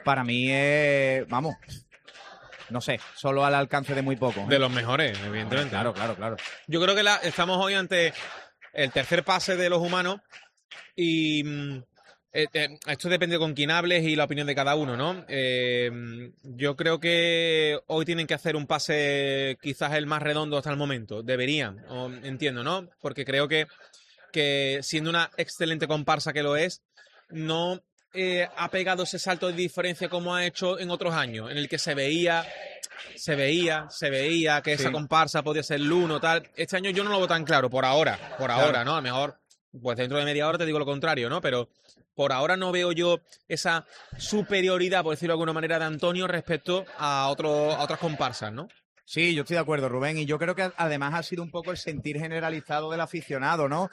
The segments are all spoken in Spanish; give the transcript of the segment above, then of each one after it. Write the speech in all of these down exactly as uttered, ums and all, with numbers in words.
para mí es, vamos, no sé, solo al alcance de muy poco. ¿eh? De los mejores, evidentemente. Claro, claro, claro. Yo creo que la, estamos hoy ante el tercer pase de los humanos y mm, eh, eh, esto depende con quién hables y la opinión de cada uno, ¿no? Eh, yo creo que hoy tienen que hacer un pase quizás el más redondo hasta el momento. Deberían, o, entiendo, ¿no? Porque creo que, que siendo una excelente comparsa que lo es, no eh, ha pegado ese salto de diferencia como ha hecho en otros años, en el que se veía... Se veía, se veía que esa Sí. comparsa podía ser el uno, tal. Este año yo no lo veo tan claro, por ahora, por Claro. ahora, ¿no? A lo mejor, pues dentro de media hora te digo lo contrario, ¿no? Pero por ahora no veo yo esa superioridad, por decirlo de alguna manera, de Antonio respecto a, otro, a otras comparsas, ¿no? Sí, yo estoy de acuerdo, Rubén, y yo creo que además ha sido un poco el sentir generalizado del aficionado, ¿no?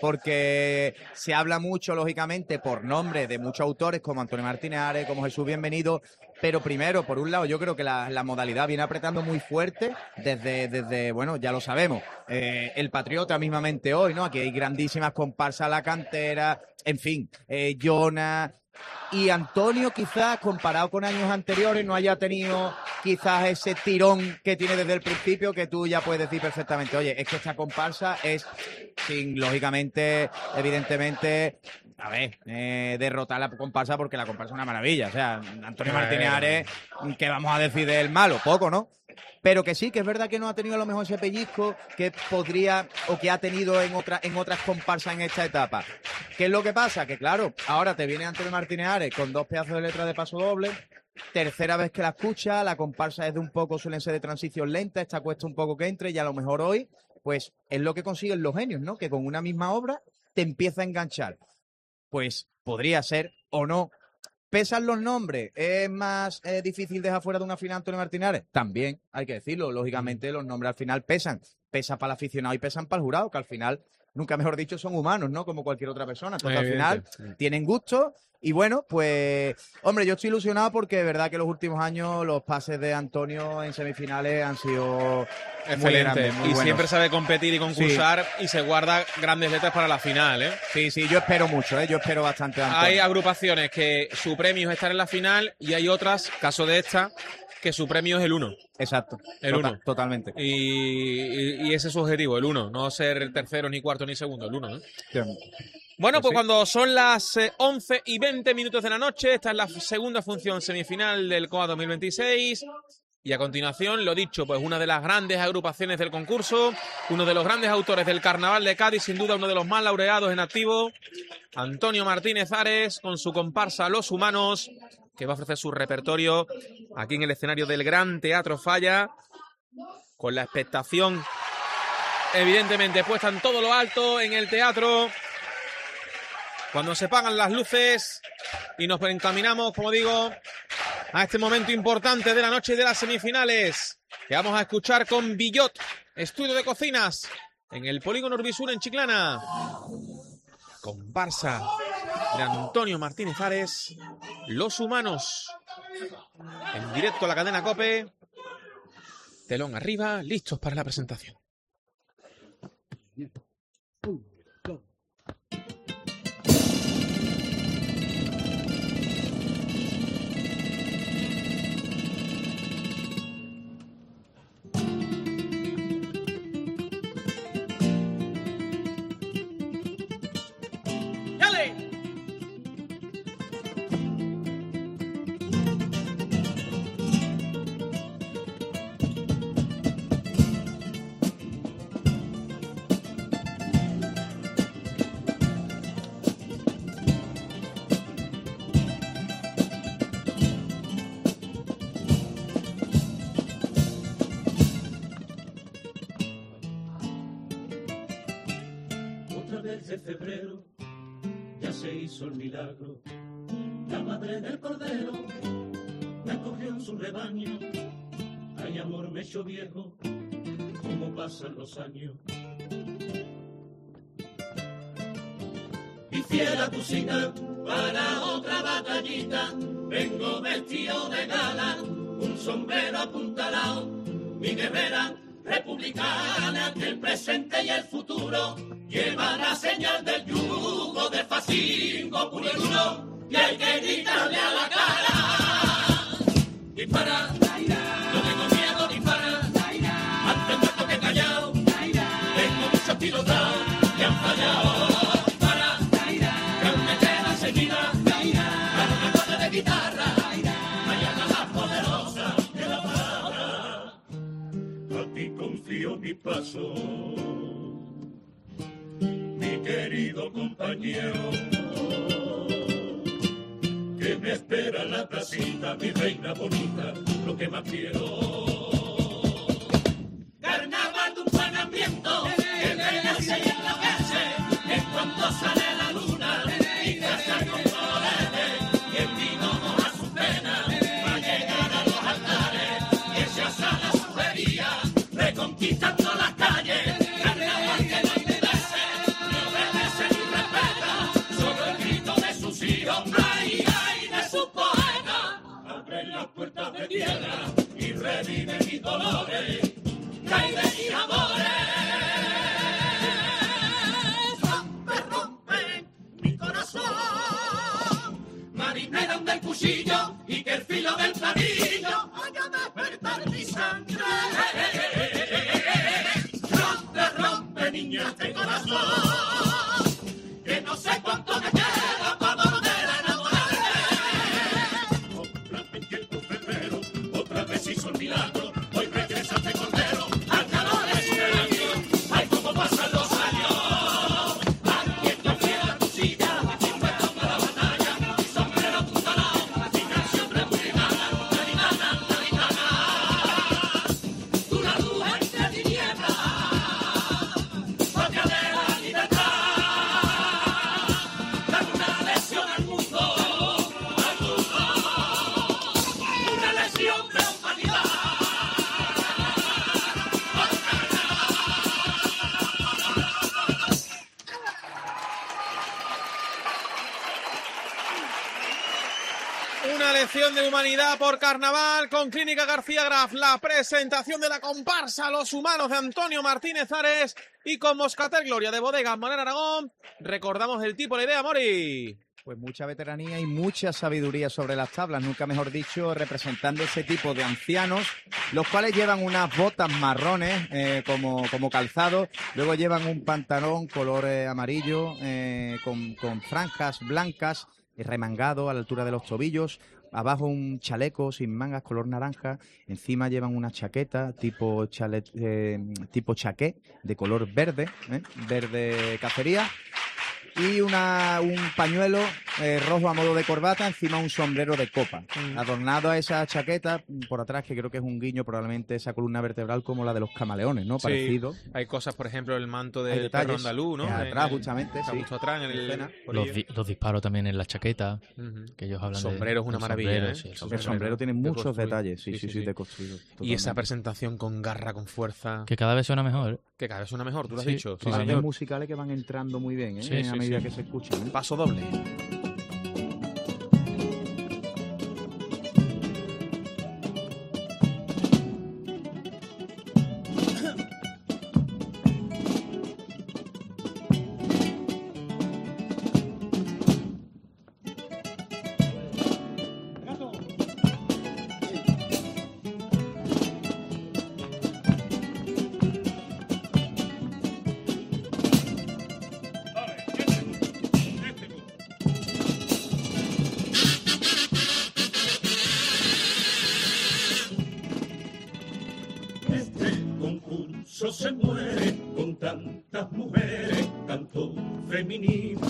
Porque se habla mucho, lógicamente, por nombre de muchos autores como Antonio Martínez Ares, como Jesús Bienvenido, pero primero, por un lado, yo creo que la, la modalidad viene apretando muy fuerte desde, desde bueno, ya lo sabemos, eh, el Patriota mismamente hoy, ¿no? Aquí hay grandísimas comparsas a la cantera, en fin, eh, Jonas... Y Antonio quizás, comparado con años anteriores, no haya tenido quizás ese tirón que tiene desde el principio, que tú ya puedes decir perfectamente, oye, es que esta comparsa es, sin, lógicamente, evidentemente, a ver, eh, derrotar la comparsa porque la comparsa es una maravilla. O sea, Antonio Martínez Ares, ¿qué vamos a decir del malo? Poco, ¿no? Pero que sí, que es verdad que no ha tenido a lo mejor ese pellizco que podría o que ha tenido en, otra, en otras comparsas en esta etapa. ¿Qué es lo que pasa? Que claro, ahora te viene Antonio Martínez Ares con dos pedazos de letra de paso doble, tercera vez que la escucha, la comparsa es de un poco, suelen ser de transición lenta, esta cuesta un poco que entre y a lo mejor hoy, pues es lo que consiguen los genios, ¿no? Que con una misma obra te empieza a enganchar. Pues podría ser o no. ¿Pesan los nombres? ¿Es más eh, difícil dejar fuera de una final Antonio Martínez Ares? También, hay que decirlo. Lógicamente, los nombres al final pesan. Pesan para el aficionado y pesan para el jurado, que al final, nunca mejor dicho, son humanos, ¿no? Como cualquier otra persona. Entonces, al final, tienen gusto. Y bueno, pues, hombre, yo estoy ilusionado porque de verdad que los últimos años los pases de Antonio en semifinales han sido excelente. Muy grandes, muy y buenos. siempre sabe competir y concursar Sí. y se guarda grandes letras para la final, ¿eh? Sí, sí, yo espero mucho, ¿eh? Yo espero bastante de Antonio. Hay agrupaciones que su premio es estar en la final y hay otras, caso de esta, que su premio es el uno. Exacto. El Total- uno. Totalmente. Y, y- y ese es su objetivo, el uno. No ser el tercero, ni cuarto, ni segundo, el uno, ¿no? Bueno, Pues pues sí. cuando son las eh, once y veinte minutos de la noche, esta es la segunda función semifinal del C O A dos mil veintiséis. Y a continuación, lo dicho, pues una de las grandes agrupaciones del concurso, uno de los grandes autores del Carnaval de Cádiz, sin duda uno de los más laureados en activo, Antonio Martínez Ares, con su comparsa Los Humanos, que va a ofrecer su repertorio aquí en el escenario del Gran Teatro Falla, con la expectación evidentemente puesta en todo lo alto en el teatro. Cuando se apagan las luces y nos encaminamos, como digo, a este momento importante de la noche de las semifinales, que vamos a escuchar con Billot, estudio de cocinas, en el Polígono Urbisur en Chiclana. Comparsa de Antonio Martínez Ares, Los Humanos, en directo a la cadena COPE. Telón arriba, listos para la presentación. Otra vez de febrero ya se hizo el milagro. La madre del cordero me acogió en su rebaño. Ay, amor, me echó viejo, como pasan los años. Y fiera tu cita para otra batallita. Vengo vestido de gala, un sombrero apuntalado. Mi guerrera republicana, que el presente y el futuro llevan la señal del yugo del fascismo puro y duro, y hay que gritarle a la cara. dispara, no tengo miedo, dispara, antes muerto que callado, tengo muchos tiros dados y han fallado. Dispara, que aún me queda seguida, la acorde de guitarra, mañana más poderosa que la palabra. A ti confío mi paso, mi querido compañero, que me espera en la placita, mi reina bonita, lo que más quiero. Carnaval de un panamiento, que renace y enloquece, en cuanto sale la luna, y casa con colores, y el vino moja sus penas, va a llegar a los altares, y se asala su feria, reconquistando las calles. Carnaval que no enmudece, ni obedece ni respeta, solo el grito de sus hijos, ay, ay, de sus poetas, abren las puertas de tierra y reviven mis dolores, caen de mis amores. Rompe, rompe mi corazón, marinera del cuchillo y que el filo del platillo haga despertar mi sangre. Rompe, rompe, niña, este corazón, que no sé cuánto me queda para volver a enamorarme. Otra vez llegó febrero, otra vez hizo el milagro, hoy regresa este cordero al calor de su rebaño. Ay, cómo pasan los años, alguien no quiera tu silla, dispuesto para la batalla, mi sombrero apuntalado, mi canción republicana, taritana, taritana. Tú la luz entre tinieblas, patria de la libertad, dan una lección al mundo, al mundo, una lección de humanidad. Una lección de humanidad por Carnaval con Clínica García Graf, la presentación de la comparsa Los Humanos de Antonio Martínez Ares y con Moscatel Gloria de Bodegas Manera Aragón. Recordamos el tipo, la idea, Mori. Pues mucha veteranía y mucha sabiduría sobre las tablas, nunca mejor dicho, representando ese tipo de ancianos, los cuales llevan unas botas marrones eh, como, como calzado, luego llevan un pantalón color eh, amarillo eh, con, con franjas blancas, eh, remangado a la altura de los tobillos, abajo un chaleco sin mangas color naranja, encima llevan una chaqueta tipo chalet, eh, tipo chaqué de color verde, eh, verde cacería, y una, un pañuelo eh, rojo a modo de corbata, encima un sombrero de copa. Mm. Adornado a esa chaqueta, por atrás, que creo que es un guiño, probablemente esa columna vertebral como la de los camaleones, ¿no? Sí, parecido. Hay cosas, por ejemplo, el manto del perro andaluz, ¿no? Atrás, en, justamente, está sí. justo atrás, en el, escena. Los, di los disparos también en la chaqueta, uh-huh. que ellos hablan el sombrero de... es una maravilla, sombrero, ¿eh? sí, el El sombrero. sombrero tiene muchos construido. detalles, sí, Sí, sí, sí, sí, sí. de construido. Y esa totalmente. presentación con garra, con fuerza, Que cada vez suena mejor. que cada vez suena mejor, tú lo has Sí, dicho. Sí, sí, Partes señor. musicales que van entrando muy bien, ¿eh? Sí, a sí, medida sí. que se escuchan, ¿eh? Paso doble. Este concurso se muere con tantas mujeres, tanto feminismo,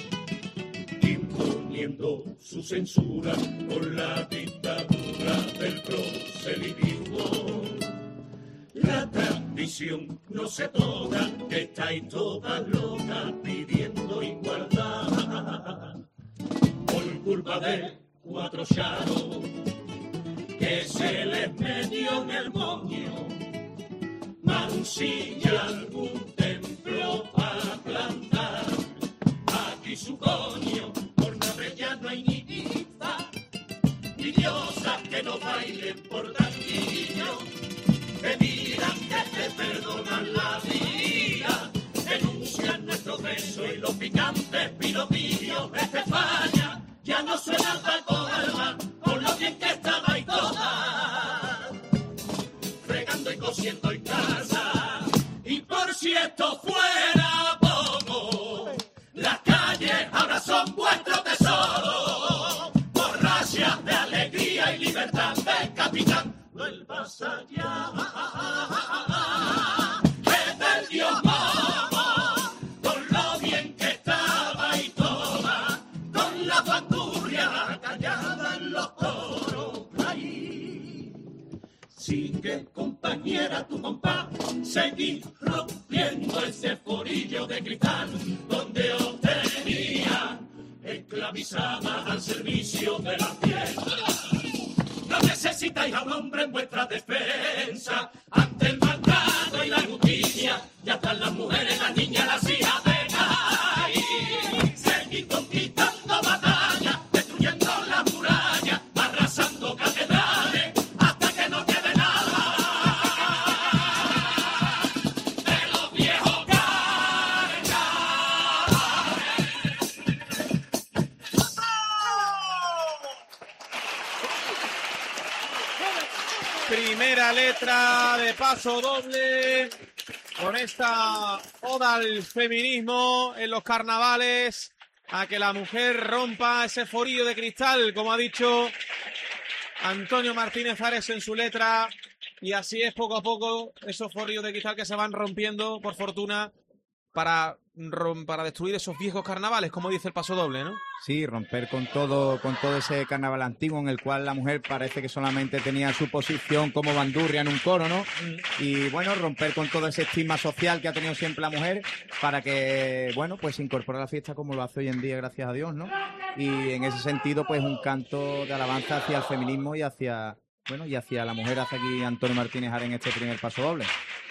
imponiendo su censura por la dictadura del proselitismo. La tradición no se toca, que estáis todas locas pidiendo igualdad. Por culpa de cuatro charos que se les metió en el moño, mancilla algún templo para plantar. Aquí su coño, por nave ya no hay ni tiza, ni diosas que no bailen por tanquillo, que dirán que te perdonan la vida, denuncian nuestro beso y los picantes piropillos. Esta España ya no suena al palco alma, por lo bien que estabais todas. siento en casa. Y por si esto fuera poco, las calles ahora son vuestro tesoro. Borrachas de alegría y libertad del capitán. Vuelvas allá, es del Dios Momo, con lo bien que estaba y toda, con la bandurria callada en los coros. Ahí sigue, compañera, tu compás, seguí rompiendo ese forillo de cristal donde os tenía esclavizada al servicio de la piel. No necesitáis a un hombre en vuestra defensa ante el maltrato y la justicia. Ya están las mujeres, las niñas, las hijas de Cádiz. Seguid conquistando batallas, destruyendo las murallas, arrasando catedrales hasta que no quede nada de los viejos carnavales. Primera letra de Paso Doble con esta oda al feminismo en los carnavales, a que la mujer rompa ese forillo de cristal, como ha dicho Antonio Martínez Ares en su letra, y así es poco a poco esos forillos de cristal que se van rompiendo, por fortuna, para, rom- para destruir esos viejos carnavales, como dice el Paso Doble, ¿no? Sí, romper con todo, con todo ese carnaval antiguo en el cual la mujer parece que solamente tenía su posición como bandurria en un coro, ¿no? Y bueno, romper con todo ese estigma social que ha tenido siempre la mujer para que, bueno, pues se incorpore a la fiesta como lo hace hoy en día, gracias a Dios, ¿no? Y en ese sentido, pues un canto de alabanza hacia el feminismo y hacia, bueno, y hacia la mujer, hace aquí Antonio Martínez Ares en este primer Paso Doble.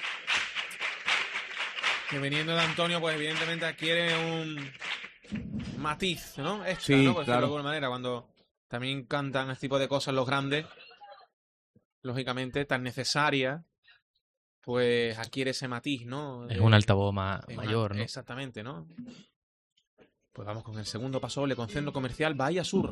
Que viniendo de Antonio, pues evidentemente adquiere un matiz, ¿no? Extra, Sí, ¿no? Por decirlo claro. de alguna manera, cuando también cantan este tipo de cosas los grandes, lógicamente tan necesaria, pues adquiere ese matiz, ¿no? Es De- un altavoz ma- es una- mayor, ¿no? Exactamente, ¿no? Pues vamos con el segundo Paso Doble con centro comercial Bahía Sur.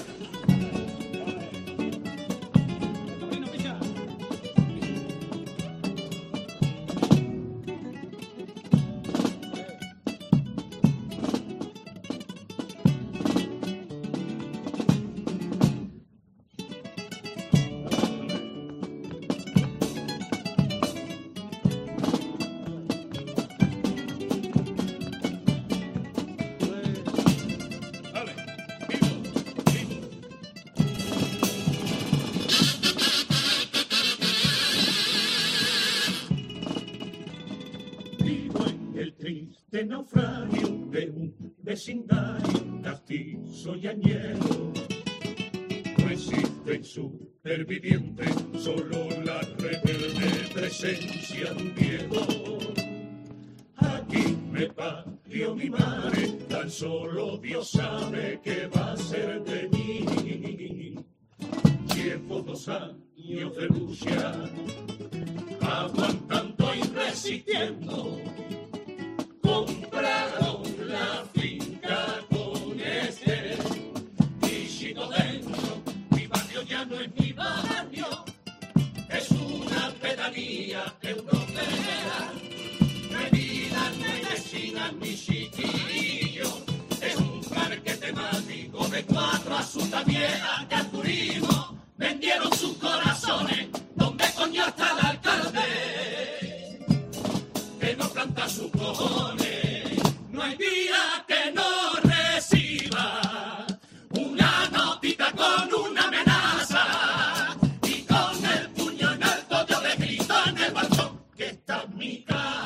Vivo en el triste naufragio de un vecindario castizo y añejo. No existe superviviente, solo la rebelde presencia de un viejo. Aquí me parió mi madre, tan solo Dios sabe qué va a ser de mí. Llevo dos años de lucha, aguantando y resistiendo. Compraron la finca con este dígito dentro. Mi barrio ya no es mi barrio, es una pedanía europea. Medida medicina mi chiquillo, es un parque temático de cuatro asuntas viejas que al turismo vendieron sus corazones. ¿Dónde coño está el alcalde que no planta sus cojones? No hay día que no reciba una notita con una amenaza, y con el puño en alto yo le grito en el balcón que está en mi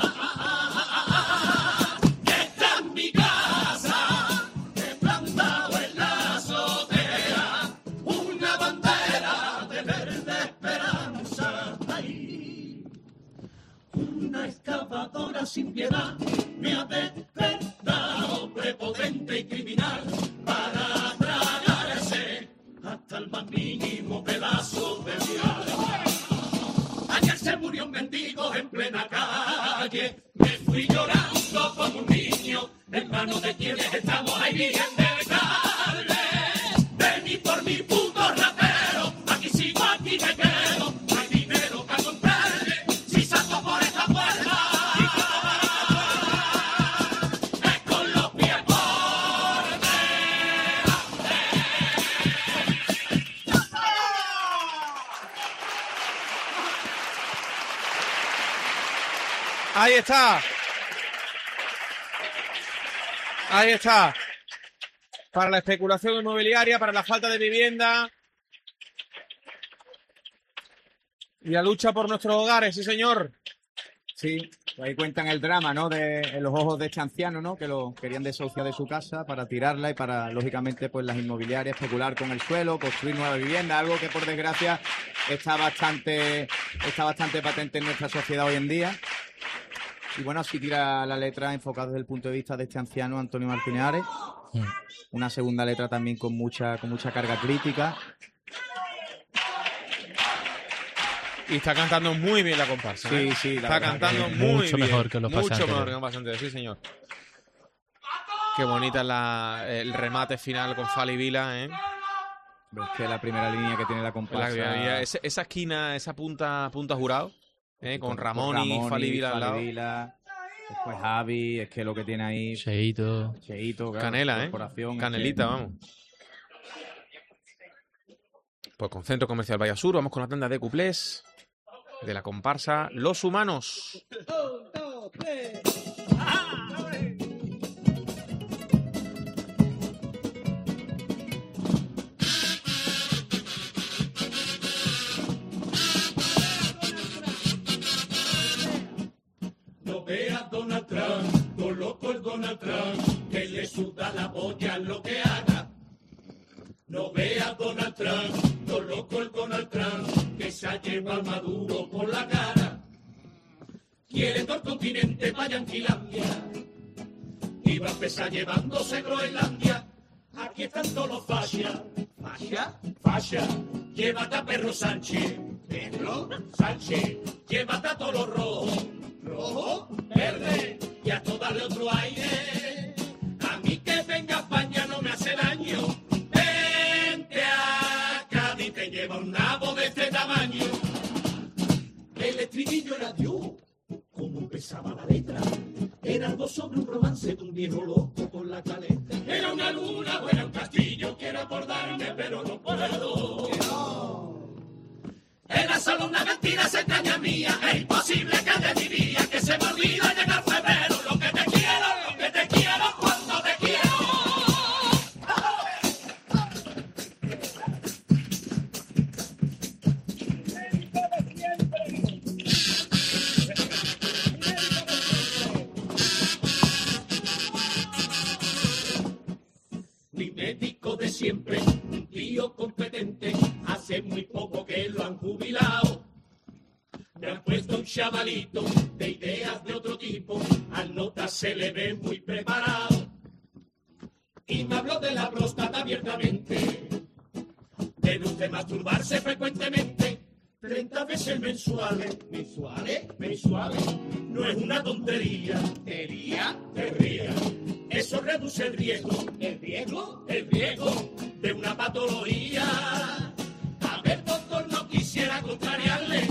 casa, que está en mi casa. He plantado en la azotea una bandera de verde esperanza. Ahí una excavadora sin piedad me ha decretado prepotente y criminal para tragarse hasta el más mínimo pedazo de vial. Ayer se murió un mendigo en plena calle, me fui llorando como un niño, en manos de quienes estamos ahí bien del cable. Vení por mi puto rapero, aquí sigo, aquí me quedo, no hay dinero para comprarle, si Ahí está. Ahí está. Para la especulación inmobiliaria, para la falta de vivienda. Y la lucha por nuestros hogares, sí señor. Sí, ahí cuentan el drama, ¿no? De en los ojos de este anciano, ¿no? Que lo querían desahuciar de su casa para tirarla y para, lógicamente, pues las inmobiliarias especular con el suelo, construir nueva vivienda, algo que por desgracia está bastante, está bastante patente en nuestra sociedad hoy en día. Y bueno, así tira la letra enfocada desde el punto de vista de este anciano Antonio Martínez Ares. Mm. Una segunda letra también con mucha, con mucha carga crítica. Y está cantando muy bien la comparsa. Sí, ¿eh? sí. La está cantando muy mucho bien. Mejor que los mucho pasantes. mejor que los pasantes, sí, señor. Qué bonita la, el remate final con Fali Vila, ¿eh? Ves que la primera línea que tiene la comparsa. La, esa, esa esquina, esa punta, punta jurado, ¿eh? Con, con Ramón, Ramón y Fali Vila al lado. Vila, después Javi, es que lo que tiene ahí. Cheito. Cheito, claro, Canela, ¿eh? Canelita, que... vamos. Pues con Centro Comercial Valle Sur, vamos con la tanda de cuplés de la comparsa Los Humanos. Un, dos, tres. No veas Donald Trump, todo loco el Donald Trump, que le suda la polla lo que haga. No veas Donald Trump, todo loco el Donald Trump, que se ha llevado Maduro por la cara. Quiere todo el continente para Yanquilandia. Y va a empezar llevándose Groenlandia. Aquí están todos los fascias. ¿Fascia? Fascia. Llévate a Perro Sánchez. ¿Pedro? Sánchez. Llévate a todos los rojos. ¿Rojo? Verde. Y a todo darle otro aire. A mí que venga a España no me hace daño. Vente a Cádiz, te lleva un nabo de este tamaño. El estribillo era Dios. Como empezaba la letra, era algo sobre un romance de un viejo loco con la caleta. Era una luna o era un castillo, quiero acordarme, pero no puedo. No. Era solo una mentira, se extraña mía, es imposible que de mi día, que se me olvida llegar febrero, lo que te quiero, lo que te quiero, cuando te quiero. Médico de siempre, un tío competente, hace muy poco que lo han jubilado. Me han puesto un chavalito de ideas de otro tipo, al nota se le ve muy preparado. Y me habló de la próstata abiertamente, de usted masturbarse frecuentemente, treinta veces mensuales. ¿Mensuales? Mensuales. No es una tontería. ¿Tería? Tería. Eso reduce el riesgo. ¿El riesgo? El riesgo de una patología. A ver, doctor, no quisiera contrariarle.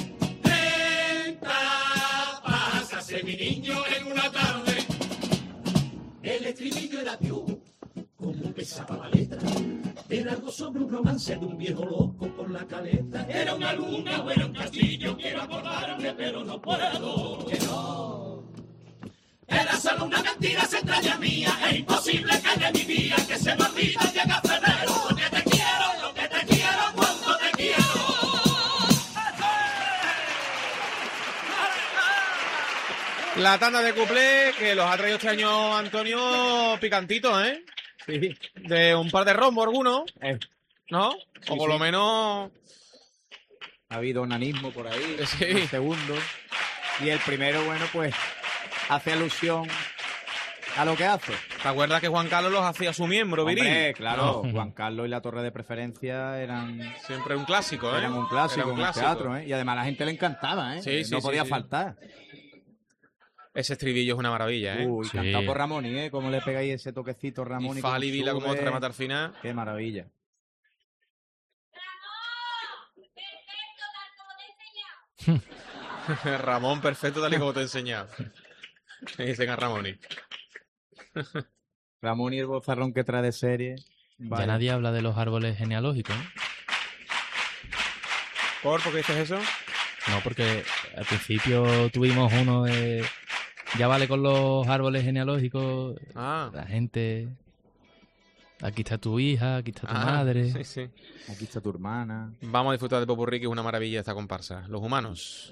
treinta pásase mi niño en una tarde. El estribillo era Dios. Como pesaba la letra. Era algo sobre un romance de un viejo loco por la caleta. Era una luna o era un castillo, quiero acordarme, pero no puedo. Que no. Era solo una mentira, se extraña mía. Es imposible que de mi vida, que se me olvida llega febrero. Porque te quiero, lo que te quiero, cuando te quiero. La tanda de cuplé que los ha traído este año Antonio picantitos, ¿eh? Sí. De un par de rombos algunos, Eh, ¿no? Sí, o por sí. lo menos... ha habido onanismo por ahí. Sí. El segundo. Y el primero, bueno, pues hace alusión a lo que hace. ¿Te acuerdas que Juan Carlos los hacía su miembro viril? Hombre, claro, No. Juan Carlos y la Torre de Preferencia eran, Siempre un clásico, ¿eh? eran un clásico Era un en el clásico. teatro, ¿eh? Y además a la gente le encantaba, ¿eh? Sí, sí, no sí, podía sí. faltar. Ese estribillo es una maravilla, ¿eh? Uy, Sí. cantado por Ramoni, ¿eh? Cómo le pegáis ese toquecito Ramón y y Fali Vila como sube. otra remata al final. Qué maravilla. Ramón, perfecto tal y como te he enseñado. Me dicen a Ramoni. Ramón y el bozarrón que trae de serie. Ya Vaya. nadie habla de los árboles genealógicos, ¿no? ¿Por? ¿Por qué dices eso? No, porque al principio tuvimos uno de, Ya vale con los árboles genealógicos. Ah. La gente... Aquí está tu hija, aquí está tu Ah, madre. Sí, sí. Aquí está tu hermana. Vamos a disfrutar de Popurrí, que es una maravilla esta comparsa. Los humanos.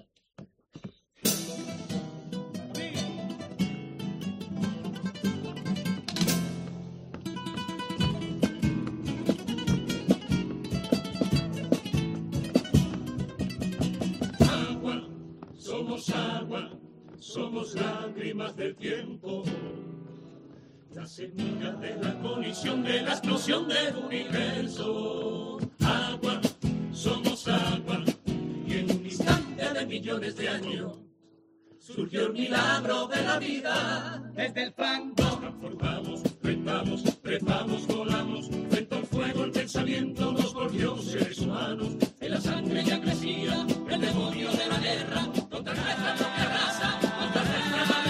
Agua, somos agua, somos lágrimas del tiempo. La semilla de la colisión, de la explosión del universo. Agua, somos agua, y en un instante de millones de años surgió el milagro de la vida. Desde el fango nos transformamos, retamos, trepamos, volamos. Frente al fuego el pensamiento nos volvió seres humanos. En la sangre ya crecía el demonio de la guerra contra nuestra propia raza, contra nuestra madre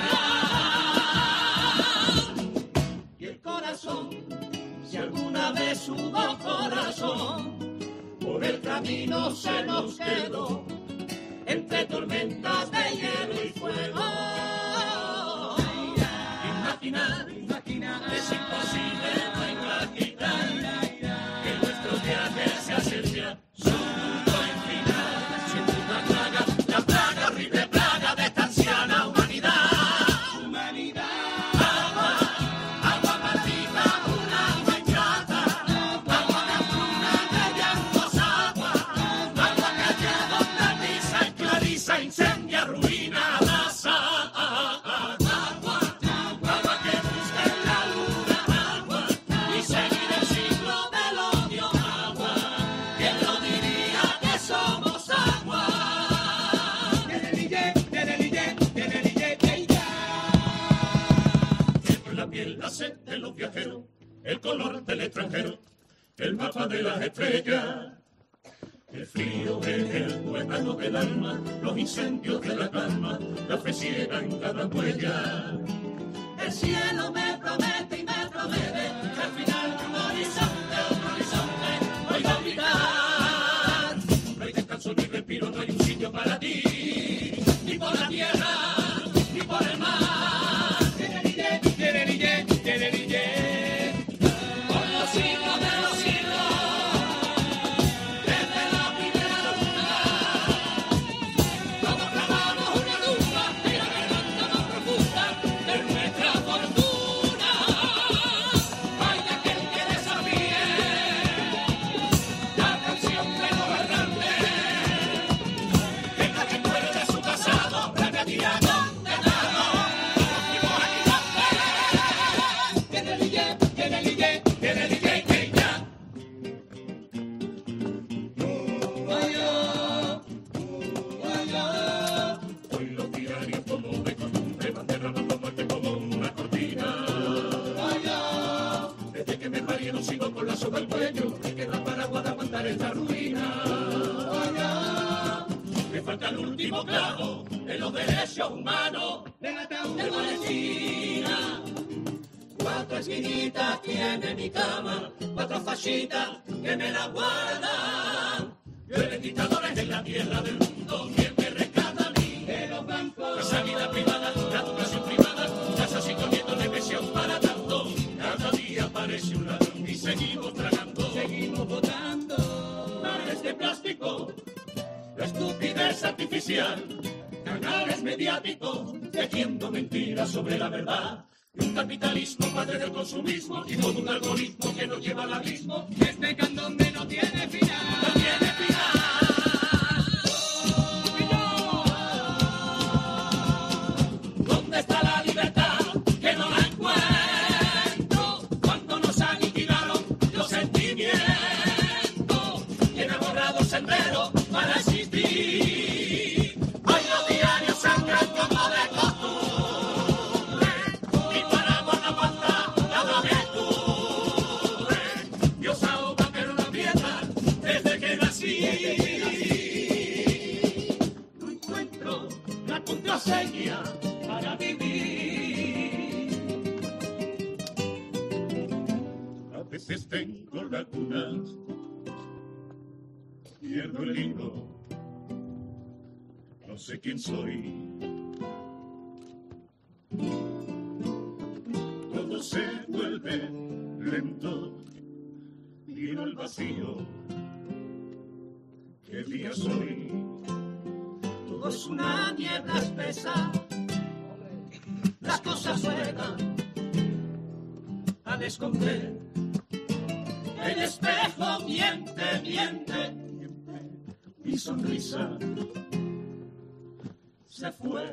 tierra. Y el corazón, si alguna vez hubo corazón, por el camino se nos quedó entre tormentas de hielo y fuego. Imaginar, imaginar, es imposible no imaginar que nuestro viaje se acerca su punto en final. Siendo una plaga, la plaga, horrible plaga de esta anciana humanidad. Humanidad. Agua, agua maldita, un agua ingrata. Agua gastuna de llantos, agua. Agua que allá donde brisa y clariza, incendia, ruina, arrasa. Agua, agua que busca en la luna, agua. Y seguir el ciclo del odio, agua. ¿Quién lo diría que somos agua? Siempre la piel, la sed de los viajeros, el color del extranjero, el mapa de las estrellas. El frío es el tuétano del alma, los incendios de la calma, la fe ciega en cada huella. El cielo me promete y me promete que al final de un horizonte, otro horizonte, voy a gritar. No hay descanso ni respiro, no hay un sitio para ti, ni por la tierra, ni por el mar. Por los siglos de los siglos, desde la primera luna, todos clavamos una lupa en la garganta más profunda de nuestra fortuna. Hay aquel que desafíe la canción de los errantes, que no recuerde su pasado, breve día condenado. Nos fuimos agitantes, tiene el D J, tiene el D J, tiene el D J que ya. Hoy los diarios como de costumbre van derramando muerte como una cortina. Desde que me parié no sigo con la soga al cuello, me queda paraguas de aguantar esta ruina. Me falta el último clavo de los derechos humanos del ataúd de Palestina. Cuatro esquinitas tiene mi cama, cuatro fascistas que me la guardan. Llueven dictadores en la tierra del mundo, ¿quién me rescata a mí? De los bancos. La sanidad privada, la educación privada, casas y corrientes de presión para tanto. Cada día parece un ladrón y seguimos tragando, seguimos votando. Mares de plástico, la estupidez artificial, canales mediáticos, tejiendo mentiras sobre la verdad. Y un capitalismo padre del consumismo y todo un algoritmo que nos lleva al abismo. Este candombe no tiene final, no tiene final. ¿Dónde está la libertad? Que no la encuentro. Cuando nos aniquilaron los sentimientos, ¿quién ha borrado el sendero para existir? Hoy los diarios sangran como de costumbre, y paraguas no aguanta nada de octubre. Dios ahoga pero no aprieta desde que nací. No encuentro la contraseña para vivir. A veces tengo lagunas, pierdo el hilo, no sé quién soy. vuelve lento, vino el vacío. ¿Qué día soy? Todo es una niebla espesa, las cosas juegan al esconder. El espejo miente, miente, miente. Mi sonrisa se fue.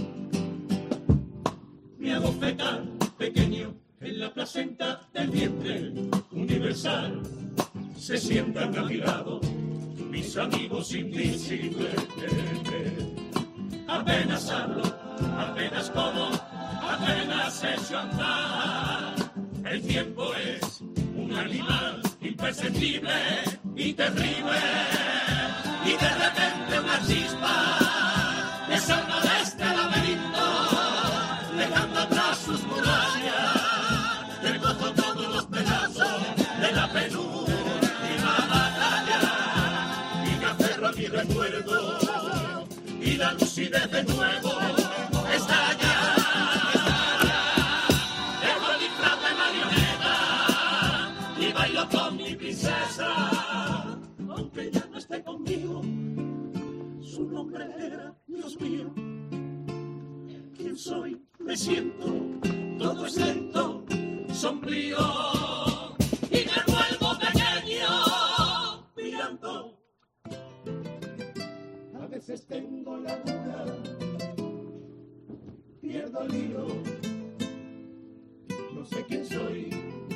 Mi fecal pequeño en la placenta del vientre universal. Se sientan a mi lado mis amigos invisibles. Apenas hablo, apenas como, apenas echo a andar. El tiempo es un animal imperceptible y terrible. Y de repente una chispa me salva de este laberinto, dejando atrás sus murallas. Recojo todos los pedazos de la penúltima batalla y me aferro a mi recuerdo y la lucidez de nuevo estalla. Dejo el disfraz de marioneta y bailo con mi princesa, aunque ya no esté conmigo. Su nombre era Dios mío. ¿Quién soy? Me siento, todo es lento, sombrío, y me vuelvo pequeño, mirando. A veces tengo la duda, pierdo el hilo, no sé quién soy.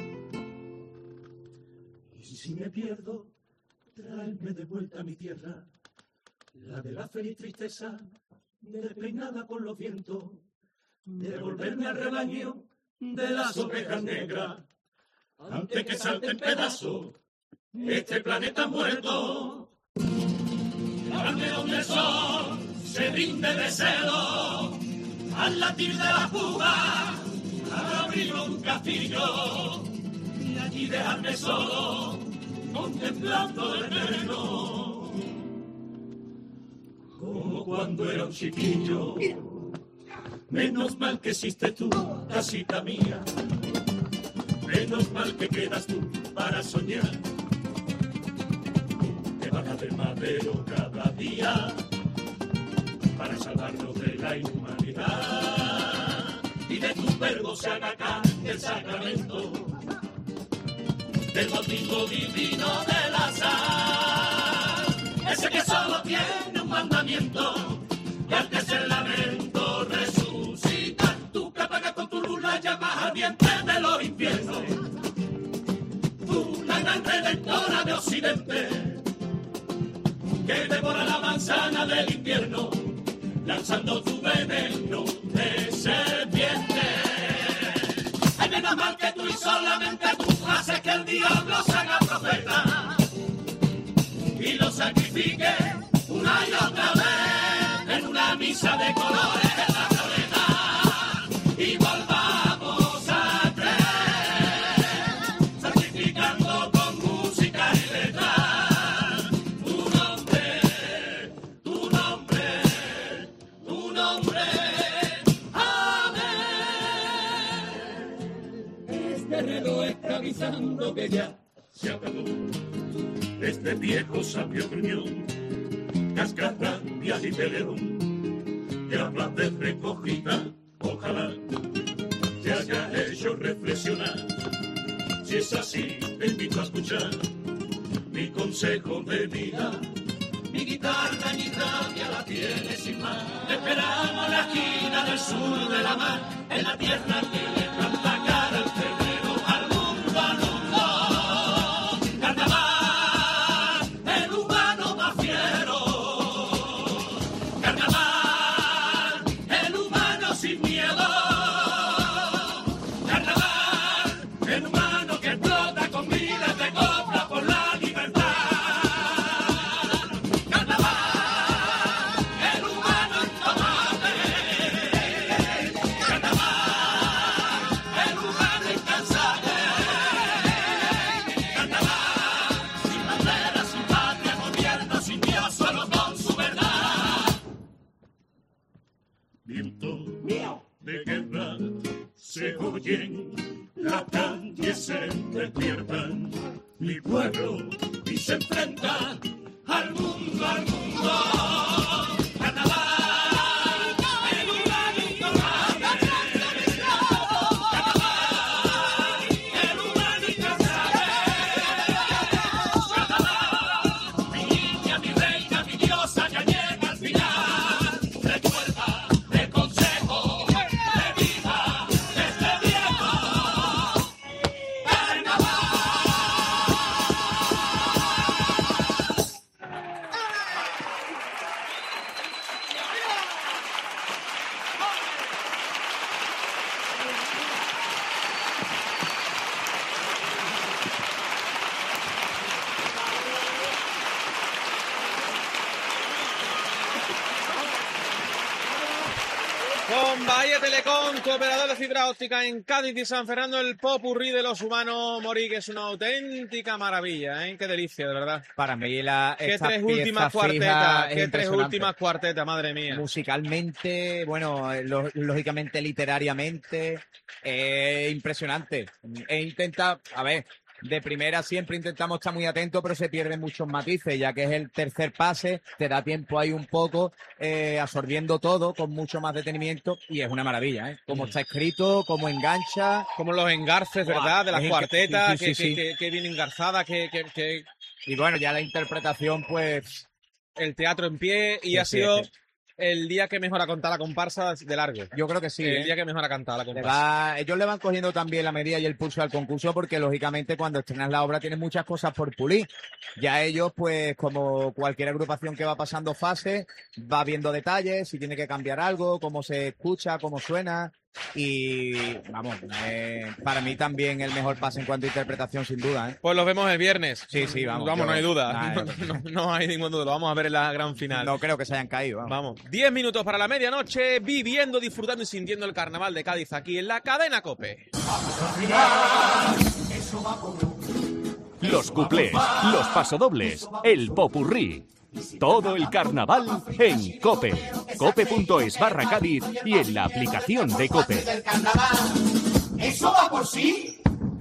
Y si me pierdo, tráeme de vuelta a mi tierra, la de la feliz tristeza, despeinada por los vientos. Devolverme al rebaño de las ovejas negras, antes que salte en pedazos este planeta muerto. Darme donde el sol se rinde de celo, al latir de la fuga, al abrir un castillo, y allí dejarme solo, contemplando el veneno, como cuando era un chiquillo. Menos mal que existe tú, casita mía. Menos mal que quedas tú para soñar. Que bajas del madero cada día para salvarnos de la inhumanidad. Y de tus verbos se haga acá el sacramento del bautismo divino del azar. Ese que solo tiene un mandamiento y al tercer lamento resucita. Tú que apagas con tu luz la llama ardiente de los infiernos. Tú la gran redentora de Occidente, que devora la manzana del invierno, lanzando tu veneno de serpiente. Ay, menos mal que tú y solamente tú haces que el diablo se haga profeta y lo sacrifique una y otra vez en una misa de colores en la cabeza, y volvamos a creer, sacrificando con música y letra tu nombre, tu nombre, tu nombre. Amén. Este reloj esclavizando que ya se acabó, este viejo sabio gruñón, cascarrabia y peleón, que habla de recogida, ojalá te haya hecho reflexionar. Si es así, te invito a escuchar mi consejo de vida. Mi guitarra, mi rabia la tiene sin más. Te esperamos en la esquina del sur de la mar, en la tierra que le planta cara al febrero, al mundo, al mundo. Carnaval, el humano más fiero. Carnaval, el humano sin miedo. Carnaval, el humano que explota con miles de coplas por la libertad. Carnaval, el humano indomable. Carnaval, Con Bahía Telecom, tu operador de fibra óptica en Cádiz y San Fernando, el popurrí de los humanos, Mori, que es una auténtica maravilla, ¿eh? Qué delicia, de verdad. Para mí la Qué esta tres pieza últimas fija cuartetas, es qué tres impresionante. últimas cuartetas, madre mía. Musicalmente, bueno, eh, lo- lógicamente, literariamente, eh, impresionante. E intenta, a ver, de primera siempre intentamos estar muy atentos, pero se pierden muchos matices, ya que es el tercer pase, te da tiempo ahí un poco, eh, absorbiendo todo con mucho más detenimiento, y es una maravilla, ¿eh? Como está escrito, cómo engancha. Como los engarces, Buah, ¿verdad? De las es inque- cuartetas, sí, sí, que, sí, que, sí. que- que bien engarzada, que, que, que Y bueno, ya la interpretación, pues, el teatro en pie, y Sí, ha sí, sido sí. el día que mejor ha contado la comparsa de largo. yo creo que sí. el ¿eh? día que mejor ha cantado la Le comparsa. va- ellos le van cogiendo también la medida y el pulso al concurso, porque lógicamente cuando estrenas la obra tienes muchas cosas por pulir. Ya ellos, pues como cualquier agrupación que va pasando fases, va viendo detalles, si tiene que cambiar algo, cómo se escucha, cómo suena. Y vamos, eh, para mí también el mejor pase en cuanto a interpretación, sin duda, ¿eh? Pues los vemos el viernes. Sí, sí, vamos, Vamos, yo- no hay duda. Nah, No, no- no hay ningún duda. Lo vamos a ver en la gran final. No creo que se hayan caído. vamos. Vamos, diez minutos para la medianoche, viviendo, disfrutando y sintiendo el carnaval de Cádiz aquí en la cadena COPE. Los cuplés, los pasodobles, el popurrí. Todo el carnaval en COPE. cope.es barra Cádiz y en la aplicación de COPE. Eso va por sí.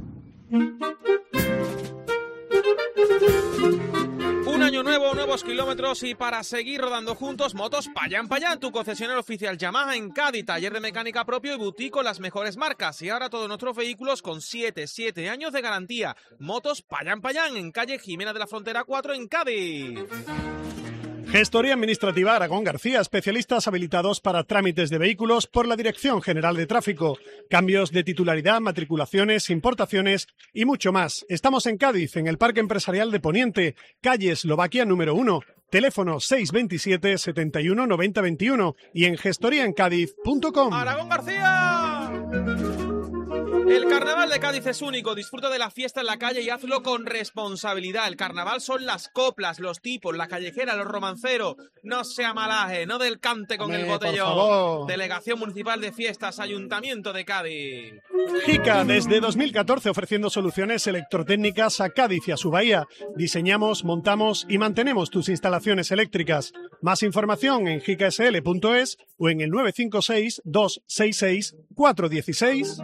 Un año nuevo, nuevos kilómetros y para seguir rodando juntos, Motos Payán Payán, tu concesionario oficial Yamaha en Cádiz, taller de mecánica propio y boutique con las mejores marcas. Y ahora todos nuestros vehículos con siete, siete años de garantía. Motos Payán Payán en calle Jimena de la Frontera cuatro en Cádiz. Gestoría Administrativa Aragón García, especialistas habilitados para trámites de vehículos por la Dirección General de Tráfico, cambios de titularidad, matriculaciones, importaciones y mucho más. Estamos en Cádiz, en el Parque Empresarial de Poniente, calle Eslovaquia número uno, teléfono seis veintisiete, setenta y uno, noventa veintiuno y en gestoría en cádiz punto com. ¡Aragón García! El carnaval de Cádiz es único, disfruta de la fiesta en la calle y hazlo con responsabilidad. El carnaval son las coplas, los tipos, la callejera, los romanceros. No sea malaje, no del cante con Hombre, el por botellón. favor. Delegación Municipal de Fiestas, Ayuntamiento de Cádiz. Jica, desde dos mil catorce ofreciendo soluciones electrotécnicas a Cádiz y a su bahía. Diseñamos, montamos y mantenemos tus instalaciones eléctricas. Más información en jica s l punto es o en el nueve cinco seis, dos seis seis, cuatro uno seis.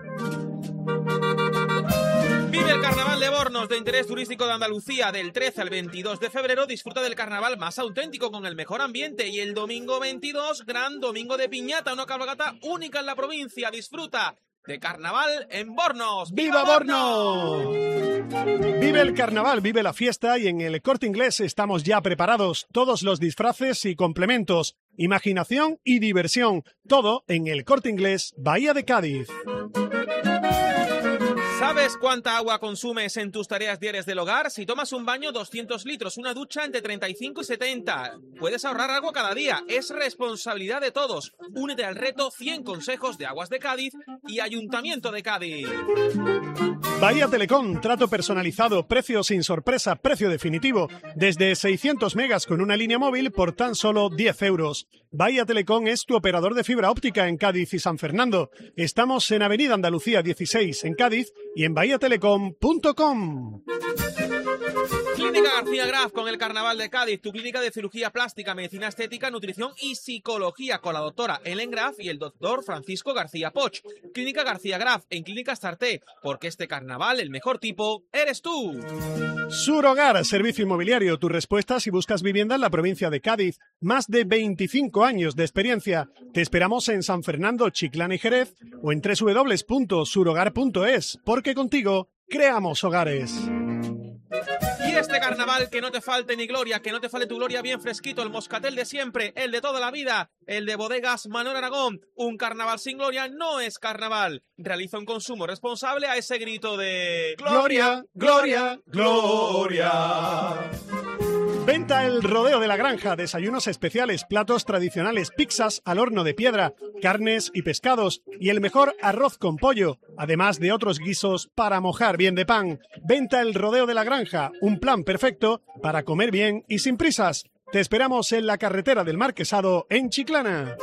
Vive el Carnaval de Bornos, de interés turístico de Andalucía, del trece al veintidós de febrero. Disfruta del carnaval más auténtico con el mejor ambiente. Y el domingo veintidós, gran domingo de piñata, una cabalgata única en la provincia. Disfruta de carnaval en Bornos. ¡Viva Bornos! Vive el carnaval, vive la fiesta y en el Corte Inglés estamos ya preparados. Todos los disfraces y complementos, imaginación y diversión. Todo en el Corte Inglés, Bahía de Cádiz. ¿Sabes cuánta agua consumes en tus tareas diarias del hogar? Si tomas un baño, doscientos litros, una ducha entre treinta y cinco y setenta. Puedes ahorrar agua cada día. Es responsabilidad de todos. Únete al reto cien consejos de Aguas de Cádiz y Ayuntamiento de Cádiz. Bahía Telecom, trato personalizado, precio sin sorpresa, precio definitivo. Desde seiscientos megas con una línea móvil por tan solo diez euros. Bahía Telecom es tu operador de fibra óptica en Cádiz y San Fernando. Estamos en Avenida Andalucía dieciséis en Cádiz y en bahía telecom punto com. Clínica García Graf con el Carnaval de Cádiz, tu clínica de cirugía plástica, medicina estética, nutrición y psicología con la doctora Ellen Graf y el doctor Francisco García Poch. Clínica García Graf en Clínica Starté, porque este carnaval el mejor tipo eres tú. Surhogar, servicio inmobiliario, tu respuesta si buscas vivienda en la provincia de Cádiz. Más de veinticinco años de experiencia. Te esperamos en San Fernando, Chiclana y Jerez o en doble u doble u doble u punto surhogar punto es, porque contigo creamos hogares. Y este carnaval, que no te falte ni gloria, que no te falte tu gloria bien fresquito, el moscatel de siempre, el de toda la vida, el de Bodegas Manuel Aragón. Un carnaval sin gloria no es carnaval. Realiza un consumo responsable a ese grito de... Gloria, gloria, gloria. Venta El Rodeo de la Granja, desayunos especiales, platos tradicionales, pizzas al horno de piedra, carnes y pescados y el mejor arroz con pollo, además de otros guisos para mojar bien de pan. Venta El Rodeo de la Granja, un plan perfecto para comer bien y sin prisas. Te esperamos en la carretera del Marquesado, en Chiclana.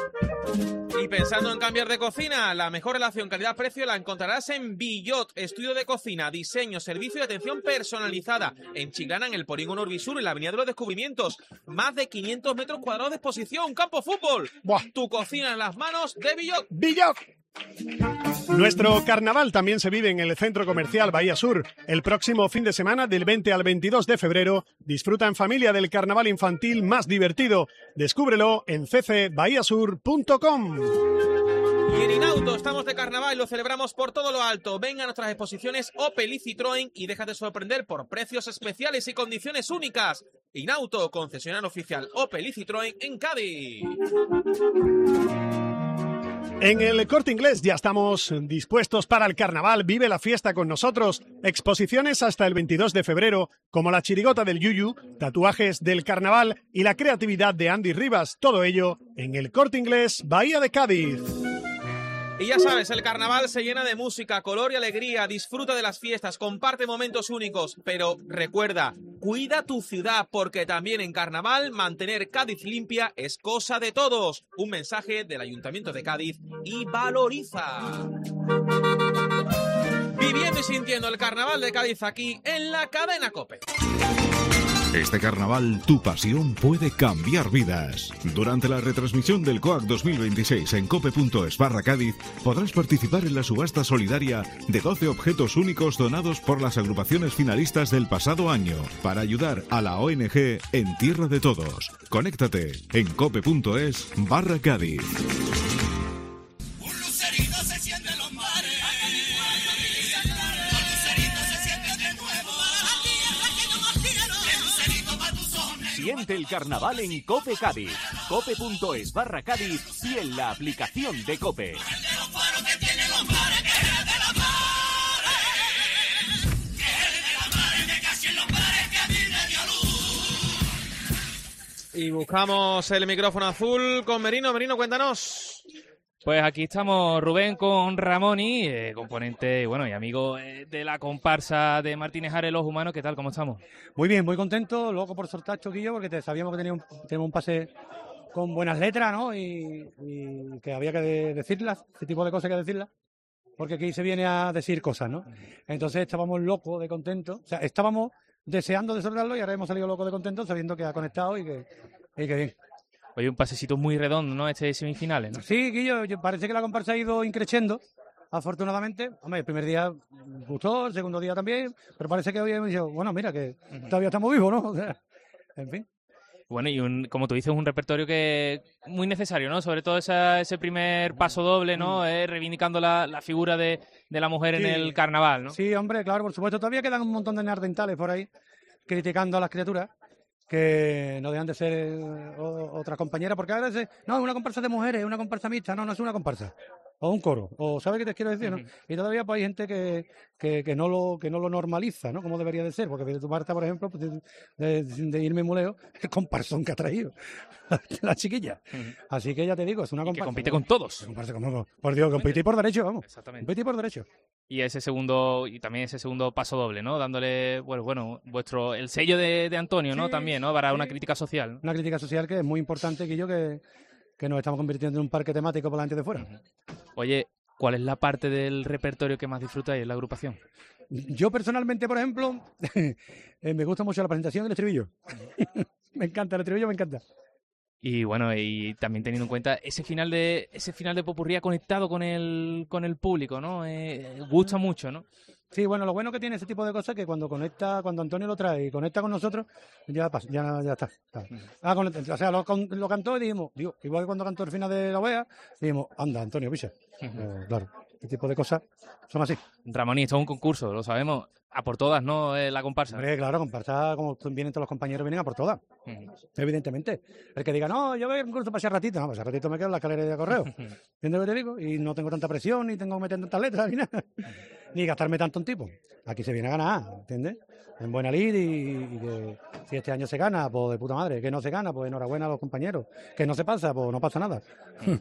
Y pensando en cambiar de cocina, la mejor relación calidad-precio la encontrarás en Billot, estudio de cocina, diseño, servicio y atención personalizada. En Chiclana, en el Polígono Urbisur, en la Avenida de los Descubrimientos. Más de quinientos metros cuadrados de exposición, campo fútbol. Buah. Tu cocina en las manos de Billot. ¡Billot! Nuestro carnaval también se vive en el Centro Comercial Bahía Sur. El próximo fin de semana, del veinte al veintidós de febrero, disfruta en familia del carnaval infantil más divertido. Descúbrelo en c c bahía sur punto com. Y en Inauto estamos de carnaval y lo celebramos por todo lo alto. Ven a nuestras exposiciones Opel y Citroën y déjate sorprender por precios especiales y condiciones únicas. Inauto, concesionario oficial Opel y Citroën en Cádiz. En el Corte Inglés ya estamos dispuestos para el carnaval. Vive la fiesta con nosotros. Exposiciones hasta el veintidós de febrero, como la chirigota del Yuyu, tatuajes del carnaval y la creatividad de Andy Rivas. Todo ello en el Corte Inglés Bahía de Cádiz. Y ya sabes, el carnaval se llena de música, color y alegría. Disfruta de las fiestas, comparte momentos únicos. Pero recuerda, cuida tu ciudad, porque también en carnaval mantener Cádiz limpia es cosa de todos. Un mensaje del Ayuntamiento de Cádiz y Valoriza. Viviendo y sintiendo el carnaval de Cádiz aquí en la cadena COPE. Este carnaval, tu pasión puede cambiar vidas. Durante la retransmisión del COAC dos mil veintiséis en cope.es barra Cádiz, podrás participar en la subasta solidaria de doce objetos únicos donados por las agrupaciones finalistas del pasado año para ayudar a la O N G En Tierra de Todos. Conéctate en cope.es barra Cádiz. Siente el carnaval en Cope Cádiz, cope.es barra Cádiz y en la aplicación de Cope. Y buscamos el micrófono azul con Merino. Merino, cuéntanos. Pues aquí estamos, Rubén, con Ramoni, eh, componente bueno, y amigo eh, de la comparsa de Martínez Ares, Los Humanos. ¿Qué tal? ¿Cómo estamos? Muy bien, muy contento, loco por soltar Choquillo, porque te, sabíamos que tenía un, tenemos un pase con buenas letras, ¿no? Y, y que había que de, decirlas, ese tipo de cosas que decirlas, porque aquí se viene a decir cosas, ¿no? Entonces estábamos locos de contento, o sea, estábamos deseando de soltarlo y ahora hemos salido locos de contento sabiendo que ha conectado y que, y que bien. Oye, un pasecito muy redondo, ¿no? Este de semifinales, ¿no? Sí, Guillo, yo, parece que la comparsa ha ido increciendo, afortunadamente. Hombre, el primer día gustó, el segundo día también, pero parece que hoy hemos dicho, bueno, mira, que uh-huh. todavía estamos vivos, ¿no? O sea, en fin. Bueno, y un, como tú dices, un repertorio que muy necesario, ¿no? Sobre todo esa, ese primer paso doble, ¿no? Eh, reivindicando la, la figura de, de la mujer sí. en el carnaval, ¿no? Sí, hombre, claro, por supuesto. Todavía quedan un montón de neandertales por ahí criticando a las criaturas, que no dejan de ser eh, otras compañeras, porque a veces, no, es una comparsa de mujeres, es una comparsa mixta, no, no es una comparsa, o un coro, o ¿sabes qué te quiero decir? ¿no? Uh-huh. Y todavía pues hay gente que, que, que, no lo, que no lo normaliza, ¿no? Como debería de ser, porque de tu parte, por ejemplo, pues, de, de, de irme muleo, el comparsón que ha traído la chiquilla. Uh-huh. Así que ya te digo, es una comparsa. Que compite con todos. Comparsa con, por Dios, compite por derecho, vamos. Exactamente. Compite por derecho. Y ese segundo, y también ese segundo paso doble, ¿no? Dándole, bueno, bueno, vuestro, el sello de, de Antonio, ¿no? Sí, también, ¿no? Para sí. una crítica social, ¿no? Una crítica social que es muy importante, que yo, que, que nos estamos convirtiendo en un parque temático por la gente de fuera. Oye, ¿cuál es la parte del repertorio que más disfrutáis en la agrupación? Yo personalmente, por ejemplo, me gusta mucho la presentación del estribillo. Me encanta, el estribillo me encanta. Y bueno, y también teniendo en cuenta ese final de ese final de popurrí ha conectado con el con el público, ¿no? Eh, gusta mucho, ¿no? Sí, bueno, lo bueno que tiene ese tipo de cosas es que cuando conecta, cuando Antonio lo trae y conecta con nosotros, ya pasa, ya, ya está. está. Ah, con, o sea, lo, lo cantó y dijimos, digo, igual que cuando cantó el final de la O E A, dijimos, anda, Antonio, picha. Uh-huh. Eh, claro, este tipo de cosas son así. Ramón, esto es un concurso, lo sabemos. A por todas, ¿no? Eh, la comparsa. Hombre, claro, comparsa, como vienen todos los compañeros, vienen a por todas. Uh-huh. Evidentemente. El que diga, no, yo voy a un curso para ese ratito. No, para ese ratito me quedo en la escalera de correo. ¿Entiendes lo que te digo? Y no tengo tanta presión, ni tengo que meter tantas letras, ni nada. Ni gastarme tanto en tipo. Aquí se viene a ganar, ¿entiendes? En buena lid y, y que si este año se gana, pues de puta madre. Que no se gana, pues enhorabuena a los compañeros. Que no se pasa, pues no pasa nada.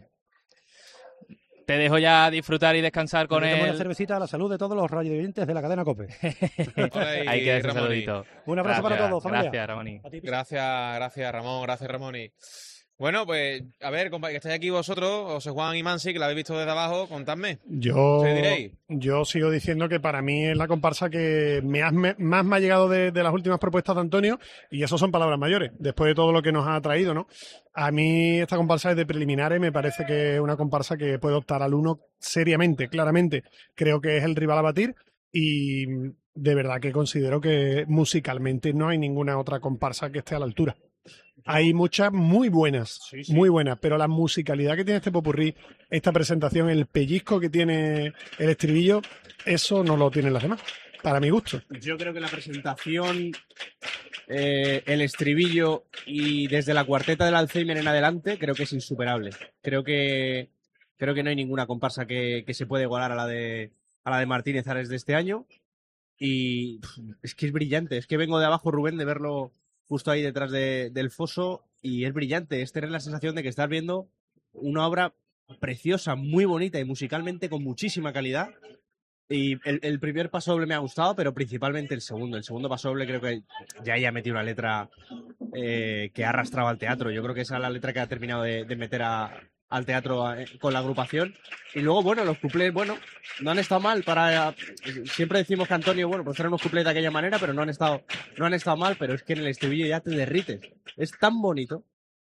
Te dejo ya disfrutar y descansar con él. Una cervecita a la salud de todos los radiovidentes de la cadena COPE. Ahí queda ese saludito. Un abrazo gracias, para todos, familia. Gracias, Ramón. Gracias, gracias, Ramón. Gracias, Ramón. Bueno, pues, a ver, compa, que estáis aquí vosotros, José Juan y Mansi, que la habéis visto desde abajo, contadme. Yo, ¿Qué diréis? yo sigo diciendo que para mí es la comparsa que me has- me- más me ha llegado de, de las últimas propuestas de Antonio, y eso son palabras mayores, después de todo lo que nos ha traído, ¿no? A mí esta comparsa es de preliminares, me parece que es una comparsa que puede optar al uno seriamente, claramente. Creo que es el rival a batir, y de verdad que considero que musicalmente no hay ninguna otra comparsa que esté a la altura. Hay muchas muy buenas, Sí, sí. muy buenas, pero la musicalidad que tiene este popurrí, esta presentación, el pellizco que tiene el estribillo, eso no lo tienen las demás, para mi gusto. Yo creo que la presentación, eh, el estribillo y desde la cuarteta del Alzheimer en adelante, creo que es insuperable. Creo que creo que no hay ninguna comparsa que, que se pueda igualar a la de a la de Martínez Ares de este año. Y pff, es que es brillante. Es que vengo de abajo, Rubén, de verlo justo ahí detrás de- del foso, y es brillante. Es tener la sensación de que estás viendo una obra preciosa, muy bonita y musicalmente con muchísima calidad. Y el, el primer paso doble me ha gustado, pero principalmente el segundo. El segundo paso doble creo que ya ella ha metido una letra eh, que ha arrastrado al teatro. Yo creo que esa es la letra que ha terminado de, de meter a- al teatro eh, con la agrupación. Y luego, bueno, los cuplés, bueno, no han estado mal para... Siempre decimos que Antonio, bueno, pues eran unos cuplés de aquella manera, pero no han estado, no han estado mal, pero es que en el estribillo ya te derrites. Es tan bonito,